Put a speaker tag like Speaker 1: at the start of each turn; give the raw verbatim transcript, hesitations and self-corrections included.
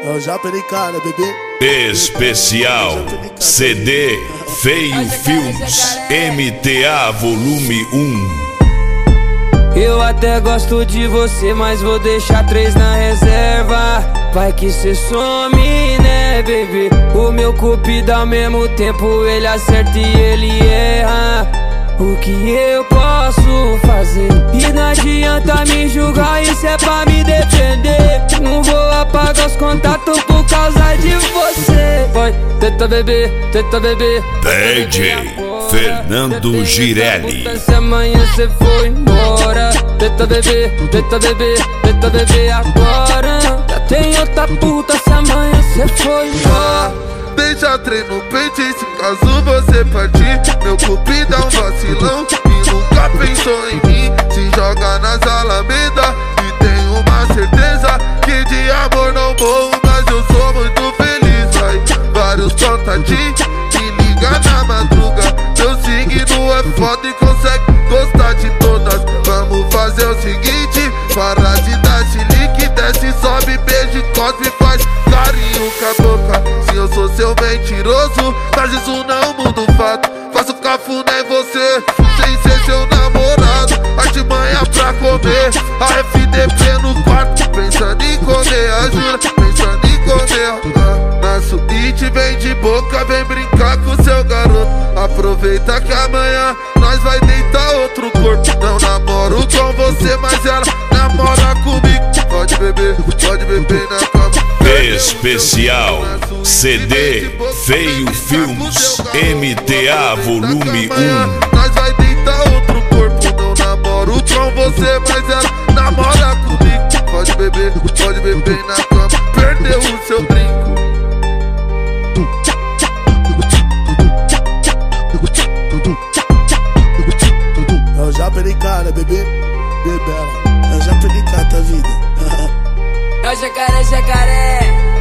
Speaker 1: É o Japa de cara, bebê.
Speaker 2: Especial C D Feio Filmes M T A Volume um.
Speaker 3: Eu até gosto de você, mas vou deixar três na reserva. Vai que cê some, né, baby? O meu cupido ao mesmo tempo ele acerta e ele erra. O que eu posso fazer? E não adianta me julgar, isso é pra me defender. Não vou apagar os contatos por causa de você. Vai, tenta beber, tenta beber.
Speaker 2: D J Fernando Girelli.
Speaker 3: Se amanhã cê foi embora, tenta beber, tenta beber, tenta beber agora. Já tem outra puta se amanhã cê foi embora.
Speaker 4: Deixa trem no peito e se caso você partir, meu cupido é um vacilão e nunca pensou em mim. Se joga nas alamedas e tem uma certeza que de amor não morro, mas eu sou muito feliz. Vai, vários contatinhos, me liga na madruga. Meu signo é foda e consegue gostar de todas. Vamos fazer o seguinte, para de dar chilique, desce, sobe, beijo, cospe, faz carinho com a boca. Se eu sou seu mentiroso, mas isso não muda o fato. Faço cafuné em você, sem ser seu namorado. Artimanha pra comer, a F D P no quarto, pensando em comer a jura, pensando em comer. Ah, na suíte vem de boca, vem brincar com seu garoto. Aproveita que amanhã nós vai deitar outro corpo. Não namoro com você, mas ela namora comigo. Pode beber, pode beber na cama.
Speaker 2: Especial C D Feio Filmes M T A Volume um.
Speaker 4: Nós vai deitar outro corpo. Não namoro com você, mas ela namora comigo. Pode beber, pode beber na cama. Perdeu o seu brinco.
Speaker 1: É o Japa de cara, bebê. Bebela. É o Japa de cara, tá vida.
Speaker 3: É o jacaré, jacaré.